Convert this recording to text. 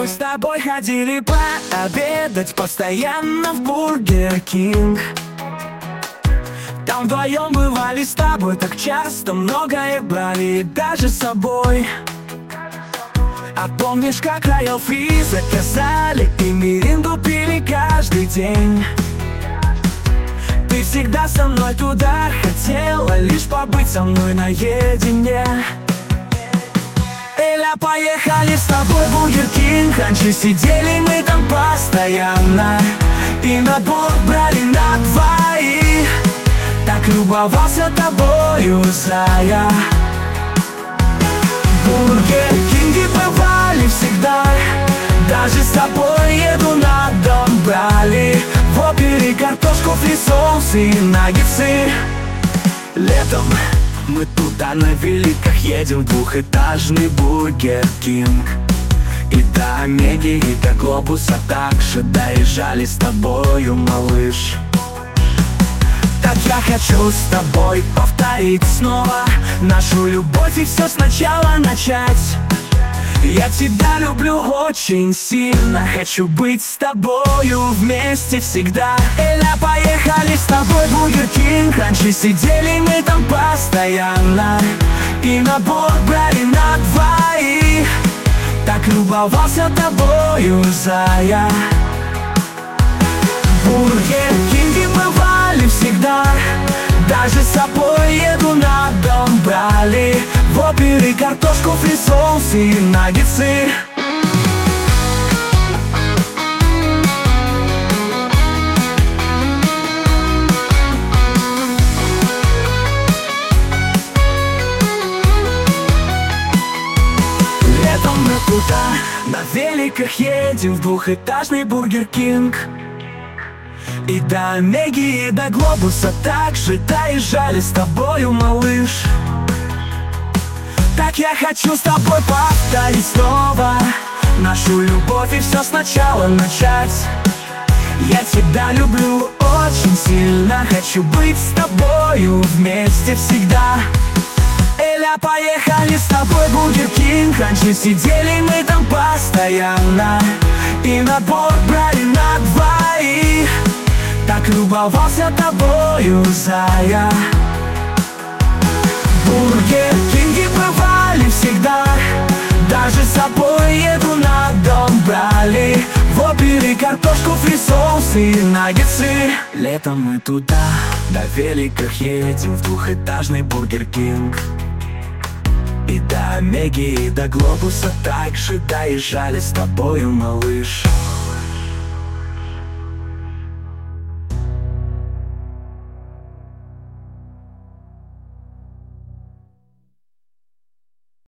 мы с тобой ходили пообедать постоянно в Бургер Кинг. Там вдвоем бывали с тобой так часто, многое брали даже с собой. А помнишь, как Роял Фри заказали и миринду пили каждый день? Ты всегда со мной туда хотела лишь побыть со мной наедине. Эля, поехали с тобой в Бургер Кинг. Раньше сидели мы там постоянно и набор брали на двоих. Так любовался тобою, зая. В Бургер Кинге бывали всегда, даже с тобой еду на дом брали. В опере картошку, фри, соус и наггетсы. Летом мы туда на великах едем в двухэтажный Бургер Кинг. И до Омеги, и до Глобуса также доезжали с тобою, малыш. Так я хочу с тобой повторить снова нашу любовь и все сначала начать. Я тебя люблю очень сильно, хочу быть с тобою вместе всегда. Эля, поехали с тобой в Бургер Кинг. Раньше сидели мы там постоянно и набор брали на двоих. Так любовался тобою, зая. В Бургер Кинге бывали всегда, даже с собой еду на дом брали. В опере картошку, фри, соус и наггетсы. Летом мы туда на великах едем в двухэтажный Бургер Кинг. И до Омеги, и до Глобуса также доезжали с тобою, малыш. Так я хочу с тобой повторить снова нашу любовь и все сначала начать. Я тебя люблю очень сильно, хочу быть с тобою вместе всегда. Эля, поехали с тобой в Бургер Кинг. Раньше сидели мы там постоянно и набор брали на двоих. Так любовался тобою, зая. В Бургер Кинге бывали всегда, даже с собой еду на дом брали. В опере картошку, фри, соус и наггетсы. Летом мы туда на великах едем в двухэтажный Бургер Кинг. И до Омеги, и до Глобуса также доезжали с тобою, малыш.